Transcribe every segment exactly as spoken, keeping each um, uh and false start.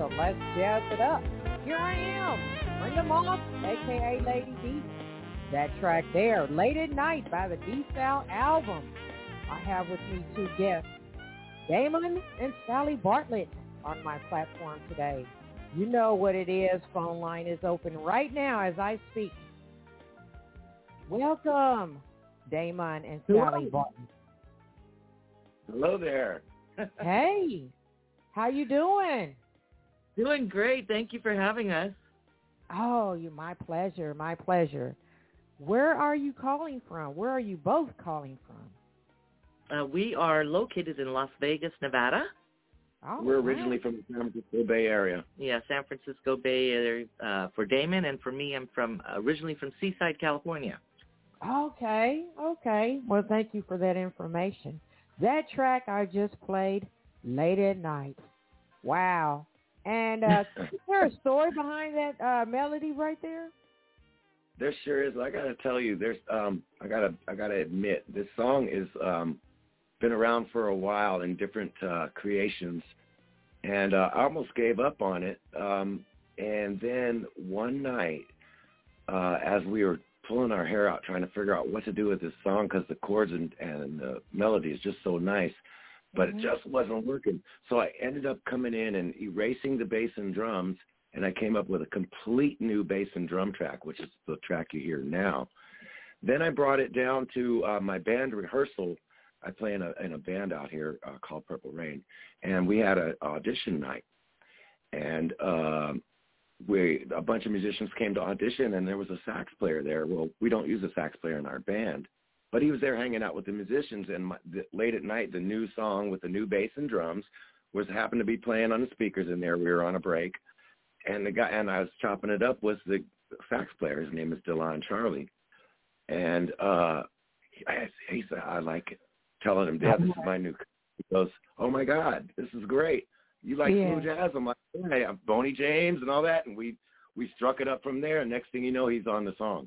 so let's jazz it up. Here I am, Brenda Moss, a k a. Lady D. That track there, Late at Night by the D-South album. I have with me two guests, Damon and Sally Bartlett, on my platform today. You know what it is. Phone line is open right now as I speak. Welcome, Damon and Sally Bartlett. Hello there. Hey, how you doing? Doing great. Thank you for having us. Oh, you my pleasure, my pleasure. Where are you calling from? Where are you both calling from? Uh, we are located in Las Vegas, Nevada. Oh, We're wow. originally from the San Francisco Bay Area. Yeah, San Francisco Bay Area uh, for Damon, and for me, I'm from originally from Seaside, California. Okay, okay. Well, thank you for that information. That track I just played, Late at Night. Wow. And uh, is there a story behind that uh, melody right there? There sure is. I gotta tell you, there's um, I gotta I gotta admit, this song is um, been around for a while in different uh, creations, and uh, I almost gave up on it. Um, and then one night, uh, as we were pulling our hair out trying to figure out what to do with this song, because the chords and, and the melody is just so nice, but mm-hmm. it just wasn't working. So I ended up coming in and erasing the bass and drums, and I came up with a complete new bass and drum track, which is the track you hear now. Then I brought it down to uh, my band rehearsal. I play in a, in a band out here uh, called Purple Rain, and we had an audition night. And uh, we a bunch of musicians came to audition, and there was a sax player there. Well, we don't use a sax player in our band, but he was there hanging out with the musicians. And my, the, late at night, the new song with the new bass and drums was happened to be playing on the speakers in there. We were on a break. And the guy, and I was chopping it up, was the sax player. His name is Delon Charlie. And uh, I, he said, I like it. Telling him, Dad, this is my new. He goes, oh, my God, this is great. You like yeah. smooth jazz? I'm like, hey, I'm Boney James and all that. And we, we struck it up from there. And next thing you know, he's on the song.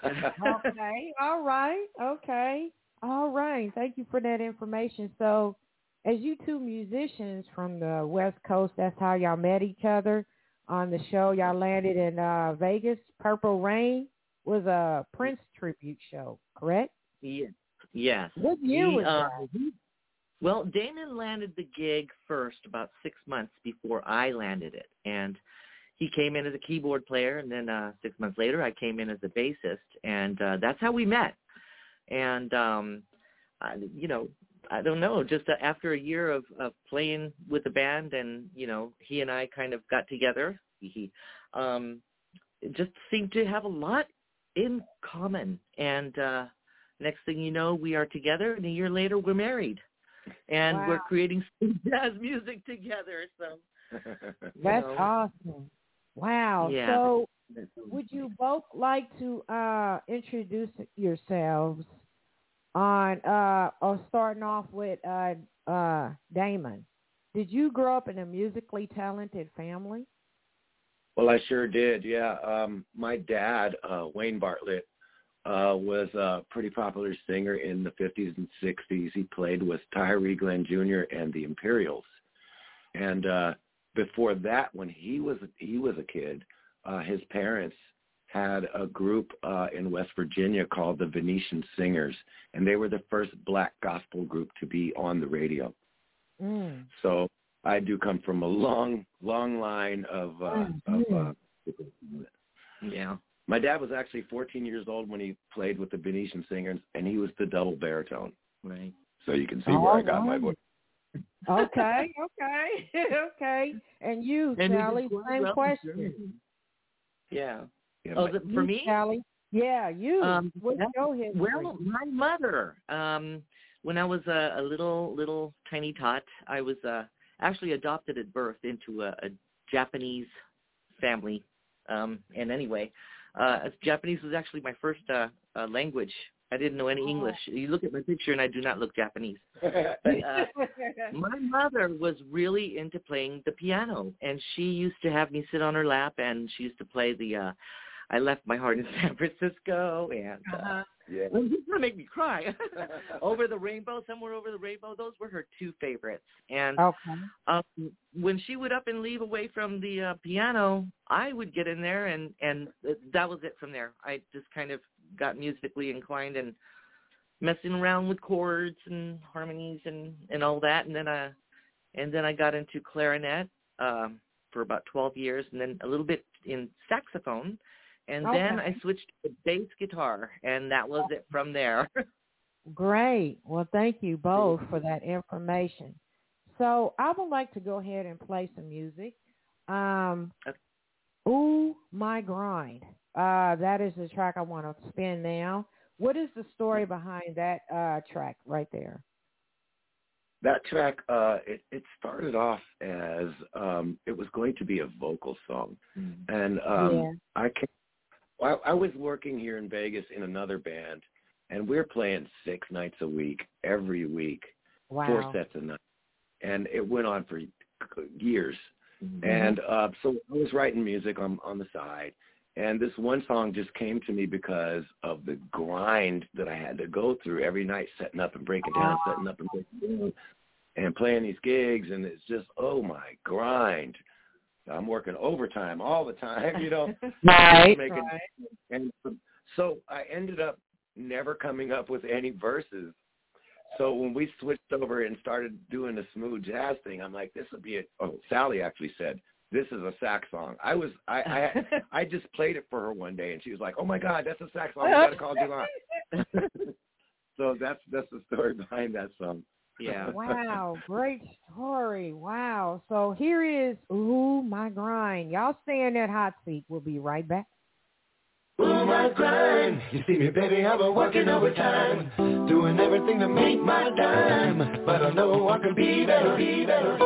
Okay. All right. Okay. All right. Thank you for that information. So as you two musicians from the West Coast, that's how y'all met each other on the show. Y'all landed in uh, Vegas. Purple Rain was a Prince tribute show, correct? Yeah. Yes. What year he, was uh, that? he, well, Damon landed the gig first about six months before I landed it. And he came in as a keyboard player, and then uh, six months later I came in as a bassist, and uh, that's how we met. And, um, I, you know, I don't know, just uh, after a year of, of playing with the band, and, you know, he and I kind of got together. He um, just seemed to have a lot in common. And uh, next thing you know, we are together, and a year later we're married. And wow. we're creating jazz music together. So that's know. awesome. Wow. Yeah. So would you both like to uh, introduce yourselves on uh, or starting off with uh, uh, Damon? Did you grow up in a musically talented family? Well, I sure did, yeah. Um, my dad, uh, Wayne Bartlett, uh, was a pretty popular singer in the fifties and sixties. He played with Tyree Glenn Junior and the Imperials. And uh, before that, when he was he was a kid, uh, his parents had a group uh, in West Virginia called the Venetian Singers, and they were the first black gospel group to be on the radio. Mm. So I do come from a long, long line of, uh, mm-hmm. of uh, yeah. My dad was actually fourteen years old when he played with the Venetian Singers, and he was the double baritone. Right. So you can see where I got my voice. Okay, okay, okay. And you, and Sally, same question. Yeah. yeah oh, my, the, for you, me? Sally? Yeah, you. Um, What's your history? Well, my mother. Um, when I was a, a little, little tiny tot, I was uh, actually adopted at birth into a, a Japanese family. Um, and anyway, uh, Japanese was actually my first uh, uh, language. I didn't know any English. You look at my picture, and I do not look Japanese. But, uh, my mother was really into playing the piano, and she used to have me sit on her lap, and she used to play the uh, I Left My Heart in San Francisco, and uh, Yeah. It's going to make me cry. Over the Rainbow, Somewhere Over the Rainbow, those were her two favorites. And Okay. um, when she would up and leave away from the uh, piano, I would get in there, and, and that was it from there. I just kind of got musically inclined and messing around with chords and harmonies and, and all that. And then, I, and then I got into clarinet um, for about twelve years, and then a little bit in saxophone. And okay. then I switched to bass guitar, and that was it from there. Great. Well, thank you both for that information. So I would like to go ahead and play some music. Um, okay. Ooh, My Grind. Uh, that is the track I want to spin now. What is the story behind that uh, track right there? That track, uh, it, it started off as um, it was going to be a vocal song. Mm-hmm. And um, yeah. I, came, I I was working here in Vegas in another band, and we were playing six nights a week, every week, wow. four sets a night. And it went on for years. Mm-hmm. And uh, so I was writing music on, on the side. And this one song just came to me because of the grind that I had to go through every night, setting up and breaking down, setting up and breaking down, and playing these gigs. And it's just, oh, my grind. I'm working overtime all the time, you know. right, making, right. And so I ended up never coming up with any verses. So when we switched over and started doing the smooth jazz thing, I'm like, this would be a – oh, Sally actually said, this is a sax song. I was I, I I just played it for her one day, and she was like, "Oh my God, that's a sax song. We got to call Devon." So that's that's the story behind that song. Yeah. Wow, great story. Wow. So here is Ooh, My Grind. Y'all stay in that hot seat. We'll be right back. Ooh, my grind. You see me, baby, I've been working overtime, doing everything to make my dime, but I know I can be better, be better.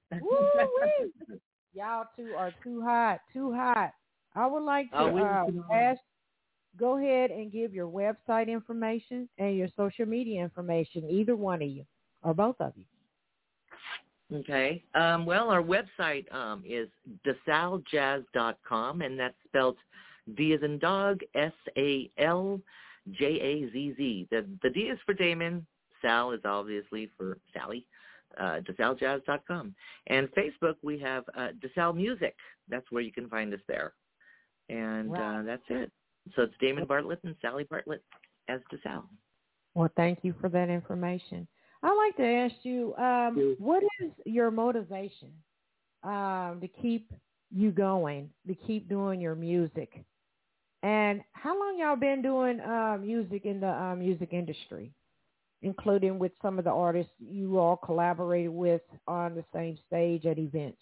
Woo-wee. Y'all two are too hot, too hot. I would like to Oh, we- uh, ask, go ahead and give your website information and your social media information, either one of you or both of you. Okay. Um, well, our website um, is desal jazz dot com, and that's spelled D as in dog, S A L J A Z Z. The, the D is for Damon. Sal is obviously for Sally. Uh, desal jazz dot com. And Facebook, we have uh, DeSal Music. That's where you can find us there. And Right. uh, that's it. So it's Damon Bartlett and Sally Bartlett as DeSal. Well, thank you for that information. I'd like to ask you, um, what is your motivation um, to keep you going, to keep doing your music? And how long y'all been doing uh, music in the uh, music industry, including with some of the artists you all collaborated with on the same stage at events?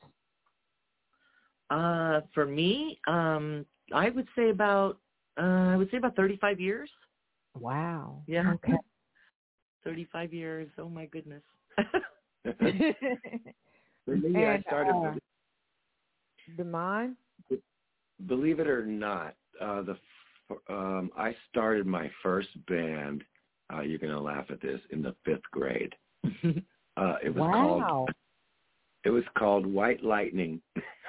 Uh, for me, um, I would say about uh, I would say about thirty-five years. Wow. Yeah. Okay. thirty-five years. Oh my goodness. For me, I And, started. uh, the mine? Believe it or not, uh, the f- um, I started my first band. Uh, you're gonna laugh at this. In the fifth grade, uh, it was Wow. called. It was called White Lightning.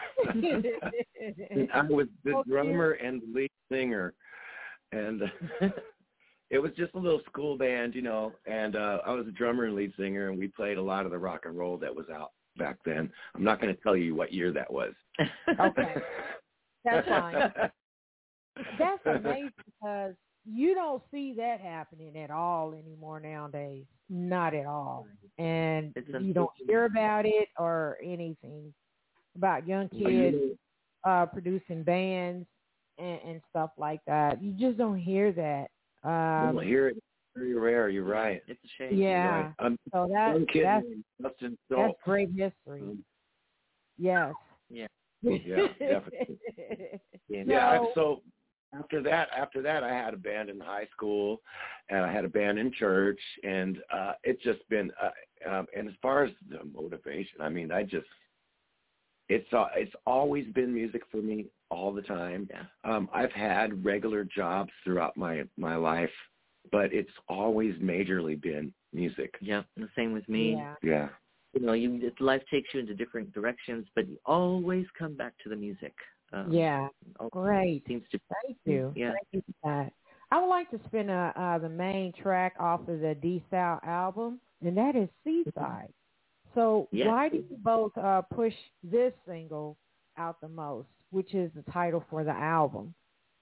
And I was the Okay. drummer and lead singer, and it was just a little school band, you know. And uh, I was a drummer and lead singer, and we played a lot of the rock and roll that was out back then. I'm not going to tell you what year that was. Okay. That's fine. That's amazing because you don't see that happening at all anymore nowadays. Not at all. And It's you don't hear about it or anything about young kids uh, producing bands and, and stuff like that. You just don't hear that. Um, Well, here it's very rare. You're right. It's a shame. yeah. Right. Um, So that, young kid that's, named Justin that's Schultz. great history. Um, Yes. Yeah. Yeah, definitely. Yeah. Yeah. I- So- So after that, after that, I had a band in high school, and I had a band in church, and uh, it's just been. Uh, um, and as far as the motivation, I mean, I just it's uh, it's always been music for me all the time. Yeah. Um, I've had regular jobs throughout my my life, but it's always majorly been music. Yeah. And the same with me. Yeah. Yeah. You know, you, life takes you into different directions, but you always come back to the music. Um, Yeah. always Great. Seems to. Thank you. Yeah. Thank you for that. I would like to spin a, uh, the main track off of the D-Sal album, and that is Seaside. So Yes. why do you both uh, push this single out the most, which is the title for the album?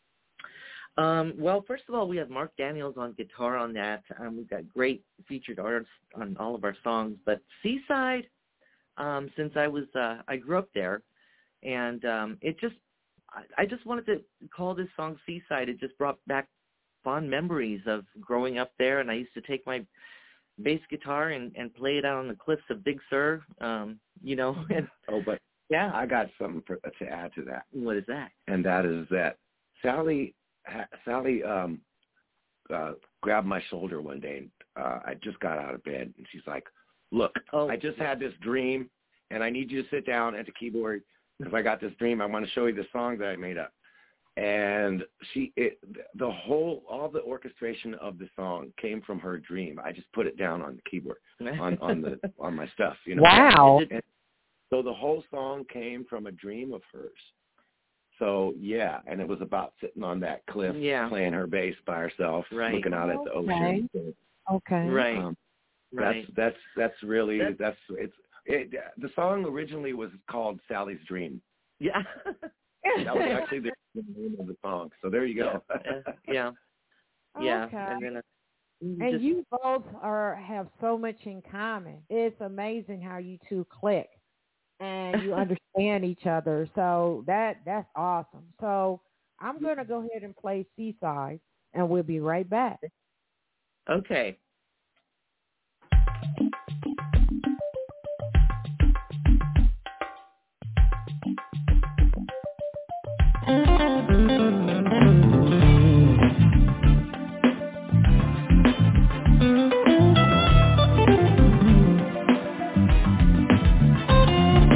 Um, well, first of all, we have Mark Daniels on guitar on that. Um, we've got great featured artists on all of our songs. But Seaside, um, since I was, uh, I grew up there, and um, it just, I, I just wanted to call this song Seaside. It just brought back fond memories of growing up there, and I used to take my bass guitar and, and play it out on the cliffs of Big Sur, um, you know. And, Oh, but yeah. I got something for, to add to that. What is that? And that is that Sally Sally um, uh, grabbed my shoulder one day. And, uh, I just got out of bed, and she's like, "Look, Oh. I just had this dream, and I need you to sit down at the keyboard because I got this dream. I want to show you the song that I made up." And she, it, the whole, all the orchestration of the song came from her dream. I just put it down on the keyboard, on on the on my stuff, you know. Wow. And so the whole song came from a dream of hers. So, yeah, and it was about sitting on that cliff, Yeah. playing her bass by herself, Right. looking out at the Okay. ocean. Okay. Right. Um, Right. That's that's that's really That's- that's it's it. The song originally was called Sally's Dream. Yeah. That was actually the name of the song. So there you go. Yeah. Yeah. Yeah. Okay. And then uh, And just, you both are have so much in common. It's amazing how you two click and you understand each other. So that that's awesome. So I'm going to go ahead and play Seaside, and we'll be right back. okay. Thank you.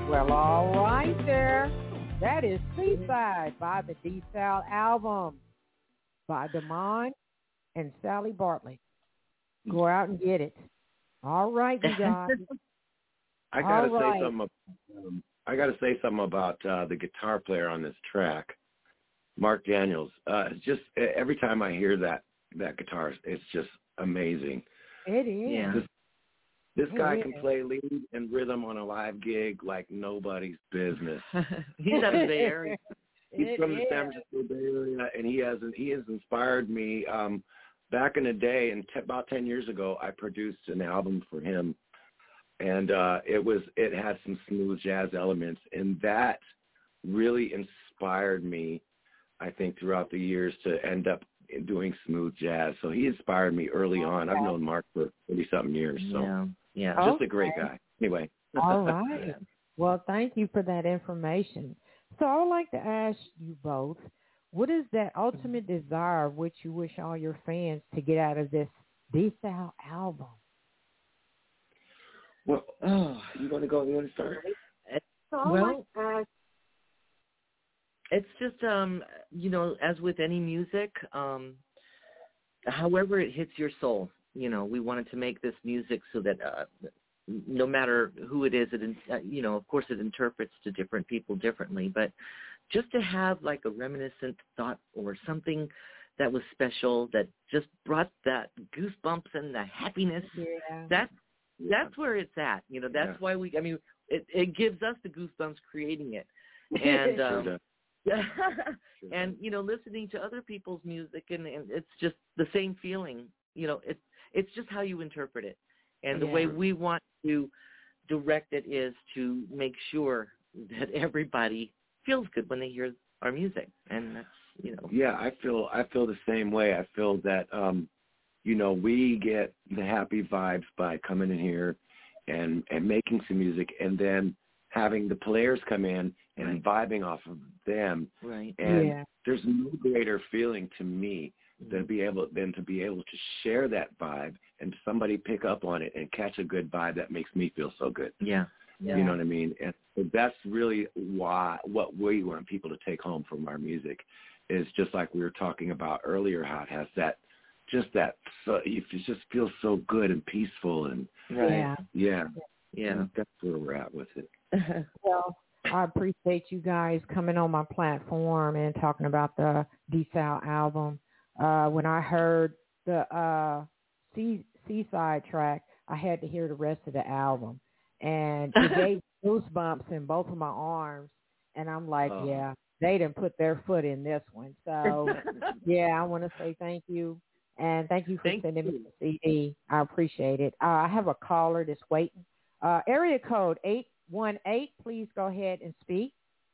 Well, all right there. That is Seaside by the D-Sal album by Damon and Sally Bartlett. Go out and get it. All right, you guys. I gotta All right. say something. Um, I gotta say something about uh, the guitar player on this track, Mark Daniels. Uh, it's just every time I hear that that guitar, it's just amazing. It is. Yeah. This, this guy It can is. play lead and rhythm on a live gig like nobody's business. He's out of the Bay Area. He's It from the is. San Francisco Bay Area, and he has he has inspired me. Um, back in the day, and t- about ten years ago, I produced an album for him, and uh, it was it had some smooth jazz elements, and that really inspired me. I think throughout the years to end up doing smooth jazz. So he inspired me early on. I've known Mark for thirty something years, so Yeah. Yeah. Oh. just a great guy. Anyway. All right. Well, thank you for that information. So I would like to ask you both, what is that ultimate desire which you wish all your fans to get out of this D-Sal album? Well, oh, you want to go? You want to start? So I would Well, like to ask, it's just, um, you know, as with any music, um, however it hits your soul, you know, we wanted to make this music so that uh, no matter who it is, it, uh, you know, of course it interprets to different people differently, but just to have like a reminiscent thought or something that was special that just brought that goosebumps and the happiness, yeah. that's, that's where it's at. You know, that's Yeah. why we, I mean, it, it gives us the goosebumps creating it. And, Sure um, does. and you know, listening to other people's music, and, and it's just the same feeling. You know, it's it's just how you interpret it, and the Yeah. way we want to direct it is to make sure that everybody feels good when they hear our music, and that's you know. Yeah, I feel I feel the same way. I feel that um, you know, we get the happy vibes by coming in here and and making some music, and then having the players come in and Right. vibing off of them. Right. And Yeah. there's no greater feeling to me than be able than to be able to share that vibe and somebody pick up on it and catch a good vibe that makes me feel so good. Yeah. Yeah. You know what I mean? And so that's really why what we want people to take home from our music is just like we were talking about earlier, how it has that just that so it just feels so good and peaceful and Right. Yeah. yeah. Yeah. That's where we're at with it. Well, I appreciate you guys coming on my platform and talking about the D-Sal album. Uh, when I heard the uh, sea, Seaside track, I had to hear the rest of the album. And it gave goosebumps in both of my arms. And I'm like, Oh. yeah, they didn't put their foot in this one. So, yeah, I want to say thank you. And thank you for Thank sending you. me the C D. I appreciate it. Uh, I have a caller that's waiting. Uh, area code eight one eight, please go ahead and speak.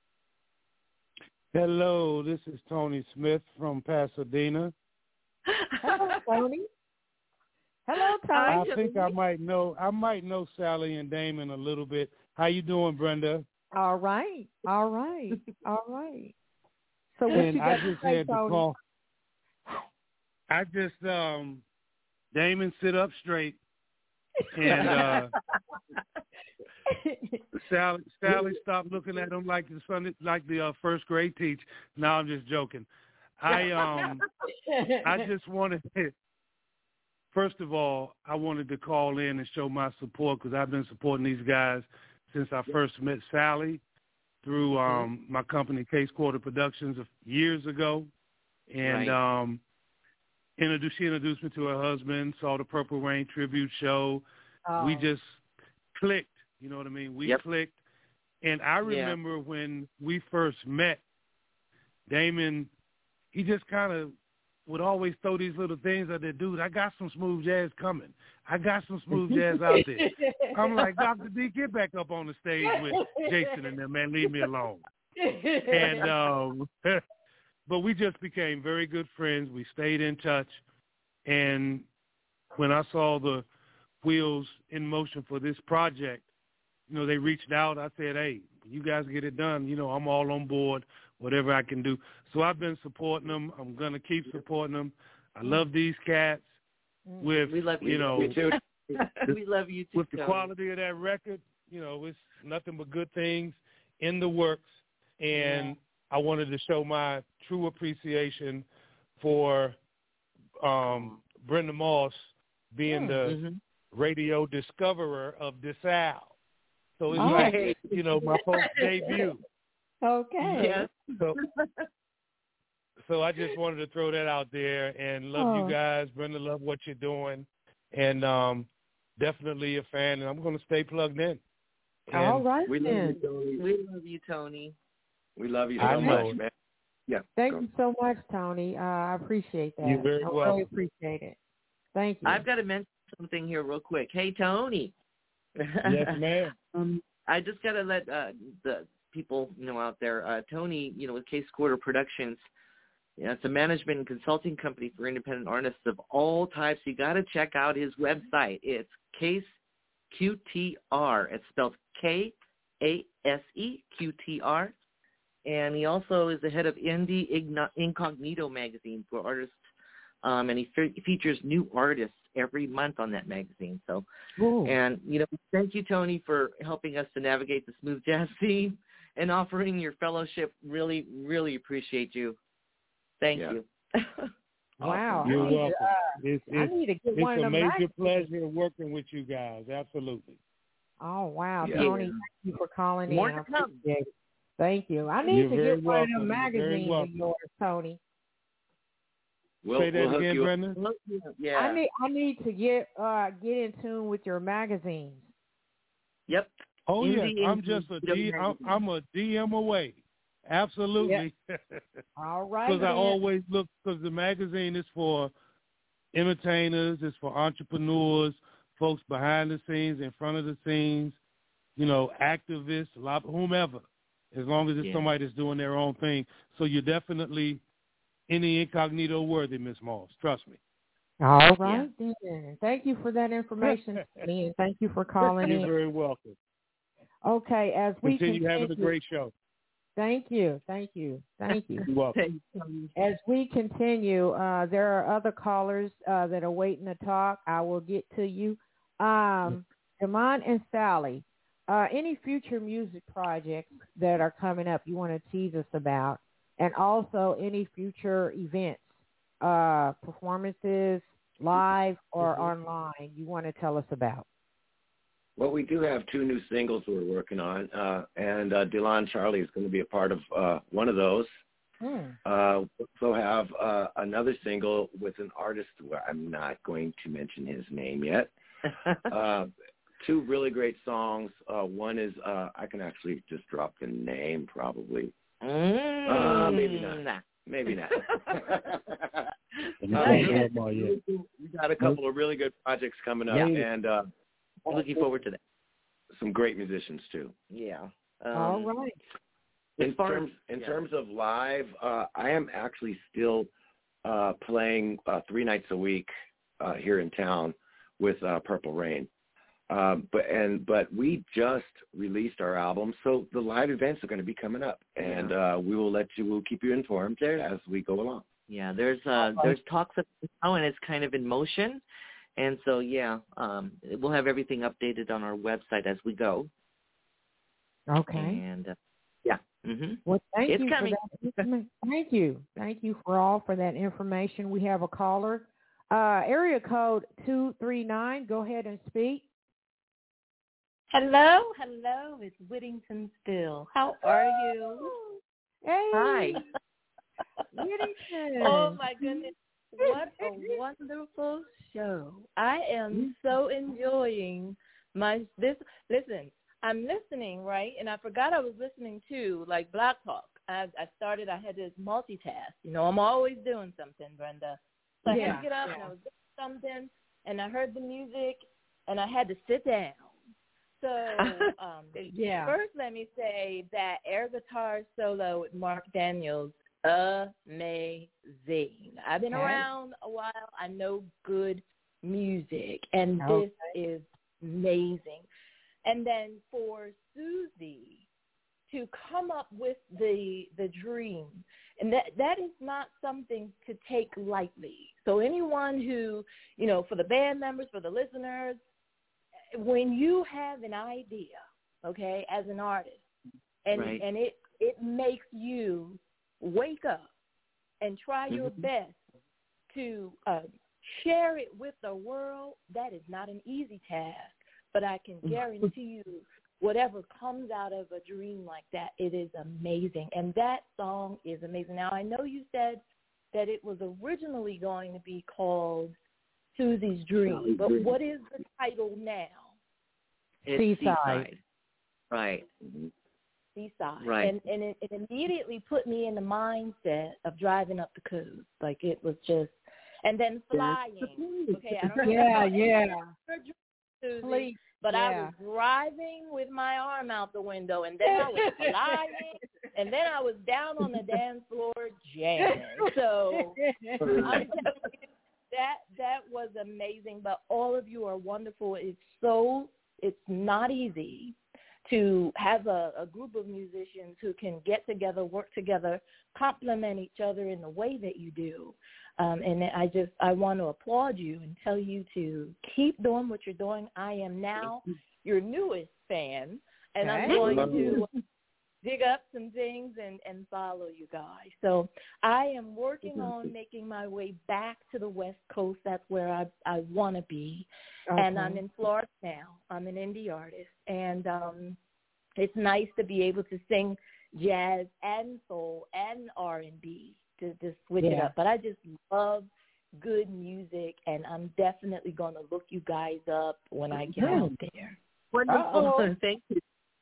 Hello, this is Tony Smith from Pasadena. Hello, Tony. Hello, I Tony. think I might know I might know Sally and Damon a little bit. How you doing, Brenda? All right. All right. All right. So what And you got I to just say, had to Tony? call. I just um Damon, sit up straight. And uh Sally, Sally, stop looking at him like the Sunday, like the uh, first grade teacher. No, I'm just joking. I um, I just wanted, first of all, I wanted to call in and show my support because I've been supporting these guys since I first met Sally through um my company Case Quarter Productions years ago, and Right. um, introduced she introduced me to her husband. Saw the Purple Rain tribute show. Oh. We just clicked. You know what I mean? We Yep. clicked. And I remember when we first met, Damon, he just kind of would always throw these little things at that dude. I got some smooth jazz coming. I got some smooth jazz out there. I'm like, Doctor D, get back up on the stage with Jason and them, man. Leave me alone. And um, but we just became very good friends. We stayed in touch. And when I saw the wheels in motion for this project, you know, they reached out. I said, hey, you guys get it done. You know, I'm all on board, whatever I can do. So I've been supporting them. I'm going to keep supporting them. I love these cats with, We love you. you know, Me too. We love you too. with the Tony. quality of that record. you know, it's nothing but good things in the works, and yeah. I wanted to show my true appreciation for um, Brenda Moss being mm, the mm-hmm. radio discoverer of DeSalle. So it's oh. like, you know, my folks' debut. Okay. Yes. So, so I just wanted to throw that out there and love oh. you guys. Brenda, love what you're doing. And um, definitely a fan, and I'm going to stay plugged in. And all right, we then. Love you, Tony. We love you, Tony. We love you so much, man. Yeah. Thank go. you so much, Tony. Uh, I appreciate that. You're very I welcome. really appreciate it. Thank you. I've got to mention something here real quick. Hey, Tony. Yes, ma'am. um, I just got to let uh, the people know out there, uh, Tony, you know, with Case Quarter Productions, you know, it's a management and consulting company for independent artists of all types. You got to check out his website. It's Case Q T R. It's spelled K A S E Q T R. And he also is the head of Indie Incognito magazine for artists, um, and he fe- features new artists every month on that magazine. So, Ooh. And, you know, thank you, Tony, for helping us to navigate the smooth jazz scene and offering your fellowship. Really, really appreciate you. Thank yeah. you. Wow. You're I need, welcome. uh, it's I it's, need to get it's one a of them major magazines. pleasure working with you guys. Absolutely. Oh, wow. Yeah. Tony, thank you for calling More in. to come. Thank you. I need You're to very get one welcome. of them magazines of yours, Tony. We'll, Say that we'll hook again, you Brenda. Yeah. I need I need to get uh get in tune with your magazines. Yep. Oh Indie yes, I'm just a D. I'm, I'm a D M away. Absolutely. Yep. All right. Because I always look, because the magazine is for entertainers, it's for entrepreneurs, folks behind the scenes, in front of the scenes, you know, activists, whomever, as long as it's yeah. somebody that's doing their own thing. So you're definitely any incognito worthy, Miss Moss. Trust me. All right, yeah. then. Thank you for that information, and thank you for calling You're in. very welcome. Okay, as we continue, continue having a great show. Thank you, thank you, thank you. You're welcome. As we continue, uh, there are other callers uh, that are waiting to talk. I will get to you. Um, Damon and Sally, uh, any future music projects that are coming up you want to tease us about, and also any future events, uh, performances, live or mm-hmm. online, you want to tell us about? Well, we do have two new singles we're working on, uh, and uh, Dylan Charlie is going to be a part of uh, one of those. Mm. Uh, we also have uh, another single with an artist where I'm not going to mention his name yet. uh, two really great songs. Uh, one is, uh, I can actually just drop the name probably. Mm. Uh, maybe not. Maybe not. uh, we got a couple of really good projects coming up, yeah. and uh, looking forward to that. Some great musicians too. Yeah. Um, All right. In terms in yeah. terms of live, uh, I am actually still uh, playing uh, three nights a week uh, here in town with uh, Purple Rain. Um, but and but we just released our album, so the live events are going to be coming up, and yeah. uh, we will let you, we'll keep you informed there as we go along. Yeah, there's uh, there's talks of now, and it's kind of in motion, and so yeah, um, we'll have everything updated on our website as we go. Okay. And uh, yeah. Mm-hmm. Well, thank it's you coming. for that. Thank you, thank you for all for that information. We have a caller, uh, area code two three nine. Go ahead and speak. Hello, hello, it's Whittington Still. How are you? Hey. Hi. Whittington. Oh, my goodness. What a wonderful show. I am so enjoying my, this, listen, I'm listening, right, and I forgot I was listening to, like, Black Talk. I, I started, I had to multitask. You know, I'm always doing something, Brenda. So I yeah. had to get up, yeah. and I was doing something, and I heard the music, and I had to sit down. So, um, yeah. First, let me say that air guitar solo with Mark Daniels, amazing. I've been okay. around a while. I know good music, and okay. this is amazing. And then for Susie to come up with the the dream, and that that is not something to take lightly. So anyone who, you know, for the band members, for the listeners, when you have an idea okay, as an artist. And right. and it, it makes you wake up and try mm-hmm. your best to uh, share it with the world. That is not an easy task, but I can guarantee you whatever comes out of a dream like that, it is amazing. And that song is amazing. Now, I know you said that it was originally going to be called Susie's Dream, but what is the title now? It's Seaside. Seaside. Right. Seaside. Right. And, and it, it immediately put me in the mindset of driving up the coast. Like it was just, and then flying. Okay, I don't know. Yeah, yeah. Susie, Please. But yeah. I was driving with my arm out the window, and then I was flying, and then I was down on the dance floor jamming. So I'm telling you, that that was amazing. But all of you are wonderful. It's so it's not easy to have a, a group of musicians who can get together, work together, complement each other in the way that you do. Um, and I just, I want to applaud you and tell you to keep doing what you're doing. I am now your newest fan, and I'm going to dig up some things and, and follow you guys. So I am working on making my way back to the West Coast. That's where I, I want to be. Okay. And I'm in Florida now. I'm an indie artist. And um, it's nice to be able to sing jazz and soul and R and B. To just switch yeah. it up. But I just love good music, and I'm definitely going to look you guys up when I get out there. Wonderful. Thank you.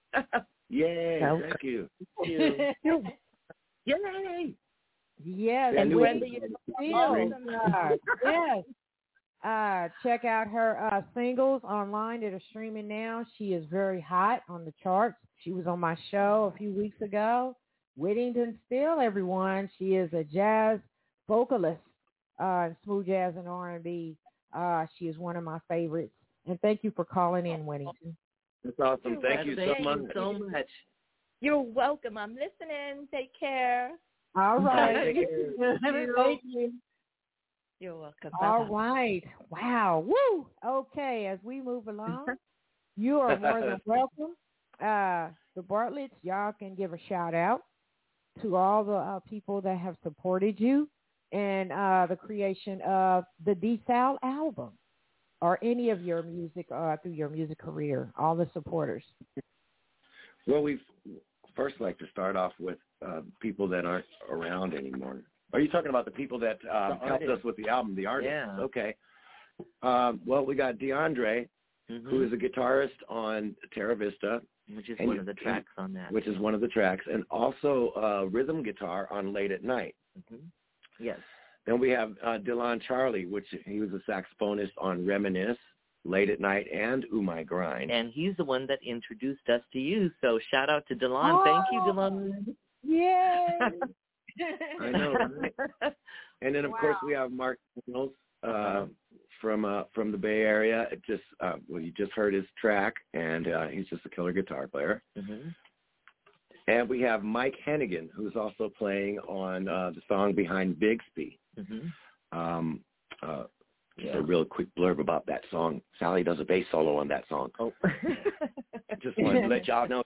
Yeah, thank you. Thank you. Yay. Yes. And Brenda, uh, yes. Uh, check out her uh, singles online that are streaming now. She is very hot on the charts. She was on my show a few weeks ago. Whittington Still, everyone. She is a jazz vocalist, uh, smooth jazz and R and B. Uh, she is one of my favorites. And thank you for calling in, Whittington. That's awesome. Thank you so much. so much. You're welcome. I'm listening. Take care. All right. Thank you. You're welcome. Bye-bye. All right. Wow. Woo. Okay, as we move along, you are more than welcome. Uh, the Bartletts, y'all can give a shout out to all the uh, people that have supported you in uh, the creation of the DeSal album or any of your music uh, through your music career, all the supporters. Well, we first like to start off with uh, people that aren't around anymore. Are you talking about the people that um, helped us with the album, the artists? Yeah. Okay. Um, well, we got DeAndre, mm-hmm. who is a guitarist on Terra Vista. Which is and, one of the tracks on that. Which is one of the tracks, and also uh, rhythm guitar on Late at Night. Mm-hmm. Yes. Then we have uh, Dylan Charlie, which he was a saxophonist on Reminisce, Late at Night, and Ooh My Grind. And he's the one that introduced us to you, so shout out to Dylan. Oh, thank you, Dylan. Yay! I know, right? And then, of wow. course, we have Mark Mills, uh, from uh, from the Bay Area. It just uh, well, you just heard his track, and uh, he's just a killer guitar player. Mm-hmm. And we have Mike Hennigan, who's also playing on uh, the song Behind Bixby. Mm-hmm. Um, uh, yeah. Just a real quick blurb about that song. Sally does a bass solo on that song. Oh, just wanted to let y'all know.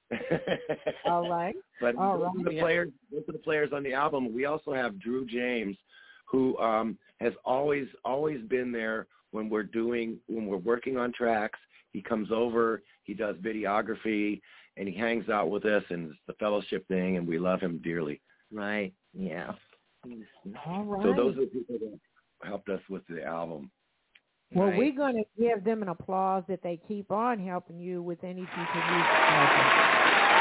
All right. But All those, right. Are the players, those are the players on the album. We also have Drew James, who um, has always always been there when we're doing when we're working on tracks. He comes over, he does videography, and he hangs out with us, and it's the fellowship thing, and we love him dearly. Right. Yeah. All right. So those are the people that helped us with the album. Well, right. we're going to give them an applause that they keep on helping you with any future music project.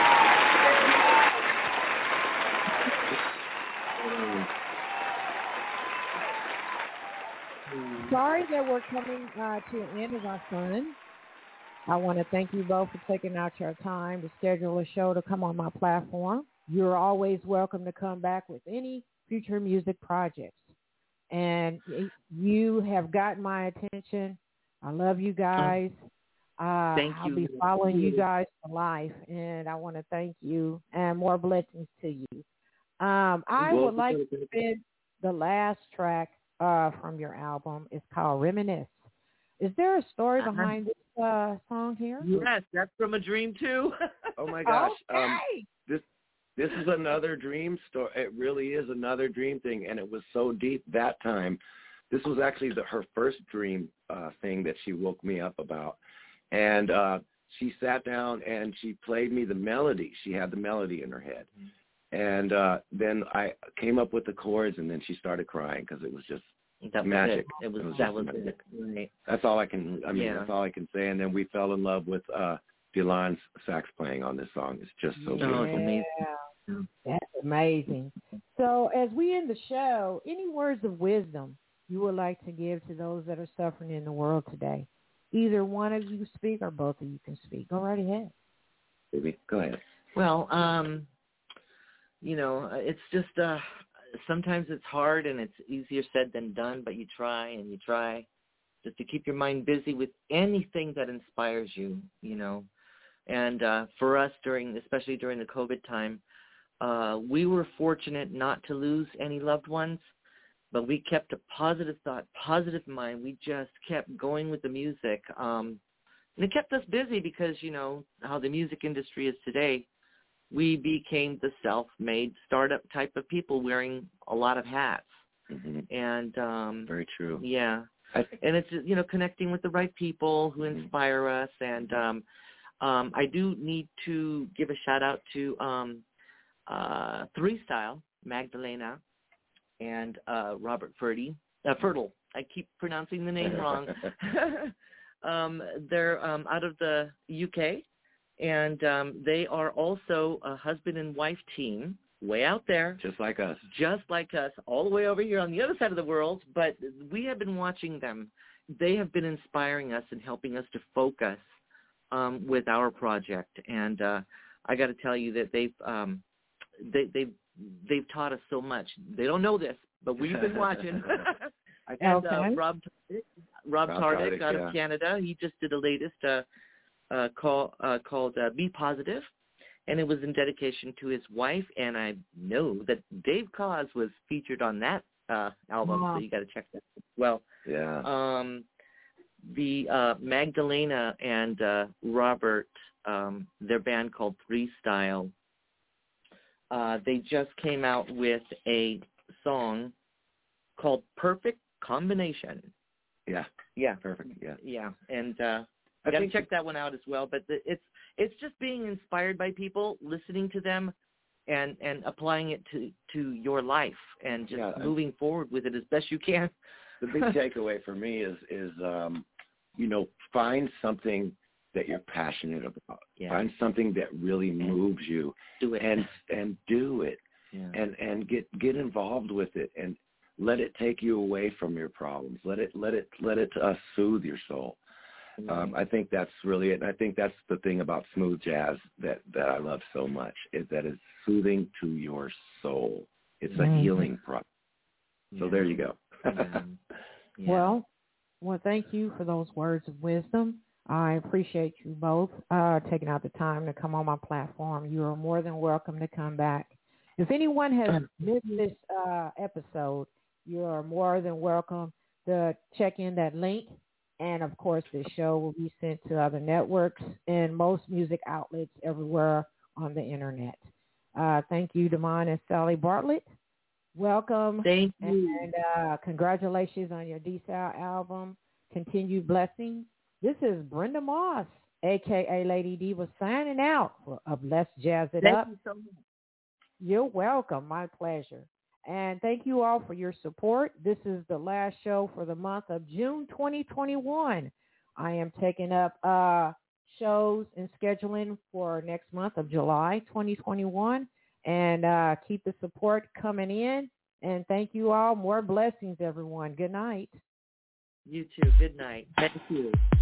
Sorry that we're coming uh, to the end of our fun. I want to thank you both for taking out your time to schedule a show to come on my platform. You're always welcome to come back with any future music projects. And you have gotten my attention. I love you guys. Uh, thank I'll you. be following you guys for life, and I want to thank you and more blessings to you. Um, I would like to spin the last track uh, from your album. It's called Reminisce. Is there a story behind this uh, song here? Yes, that's from a dream too. Oh my gosh. Okay. Um, this this is another dream story. It really is another dream thing, and it was so deep that time. This was actually the, her first dream uh, thing that she woke me up about, and uh, she sat down and she played me the melody. She had the melody in her head, and uh, then I came up with the chords, and then she started crying because it was just that magic. Was it. it was, it was that was magic. it. Right. That's all I can. I mean, Yeah. that's all I can say. And then we fell in love with uh, Delon's sax playing on this song. It's just so Yeah. beautiful. Oh, it's amazing. That's amazing. So as we end the show, any words of wisdom you would like to give to those that are suffering in the world today? Either one of you speak or both of you can speak. Go right ahead. Baby, go ahead. Well, um, you know, it's just uh, sometimes it's hard and it's easier said than done, but you try and you try just to keep your mind busy with anything that inspires you, you know. And uh, for us, during, especially during the COVID time, uh, we were fortunate not to lose any loved ones, but we kept a positive thought, positive mind. We just kept going with the music. Um, and it kept us busy because, you know, how the music industry is today, we became the self-made startup type of people wearing a lot of hats. Mm-hmm. And um, very true. Yeah. I, and it's, you know, connecting with the right people who inspire us. And um, um, I do need to give a shout-out to um, uh, Three Style, Magdalena, and uh, Robert Ferdy, uh, Fertile. I keep pronouncing the name wrong. um, they're um, out of the U K, and um, they are also a husband and wife team way out there. Just like us. Just like us, all the way over here on the other side of the world. But we have been watching them. They have been inspiring us and helping us to focus um, with our project. And uh, I got to tell you that they've um, they, they've they've taught us so much. They don't know this, but we've been watching. and okay. uh, Rob Rob, Rob Tardik Tardik, out yeah. of Canada, he just did a latest uh, uh, call uh, called uh, "Be Positive," and it was in dedication to his wife. And I know that Dave Koz was featured on that uh, album, wow. so you got to check that as well. Yeah. Um, the uh, Magdalena and uh, Robert, um, their band called Three Style. Uh, they just came out with a song called Perfect Combination. Yeah. Yeah. Perfect. Yeah. Yeah. And uh, I I got to think check that one out as well. But the, it's it's just being inspired by people, listening to them, and, and applying it to, to your life and just yeah, moving forward with it as best you can. The big takeaway for me is, is um, you know, find something that you're passionate about. Yeah. Find something that really moves you. Do it. And and do it. Yeah. And and get get involved with it and let it take you away from your problems. Let it let it let it uh, soothe your soul. Mm-hmm. Um, I think that's really it. And I think that's the thing about smooth jazz that, that I love so much is that it's soothing to your soul. It's mm-hmm. a healing process. So Yeah. there you go. Yeah. Yeah. Well, well, thank you for those words of wisdom. I appreciate you both uh, taking out the time to come on my platform. You are more than welcome to come back. If anyone has missed this uh, episode, you are more than welcome to check in that link. And, of course, this show will be sent to other networks and most music outlets everywhere on the Internet. Uh, thank you, Damon and Sally Bartlett. Welcome. Thank you. And uh, congratulations on your D-Style album. Continued blessings. This is Brenda Moss, a k a. Lady Diva, signing out for, of Let's Jazz It Thank Up. you so much. You're welcome. My pleasure. And thank you all for your support. This is the last show for the month of June twenty twenty-one. I am taking up uh, shows and scheduling for next month of July twenty twenty-one. And uh, keep the support coming in. And thank you all. More blessings, everyone. Good night. You too. Good night. Thank you.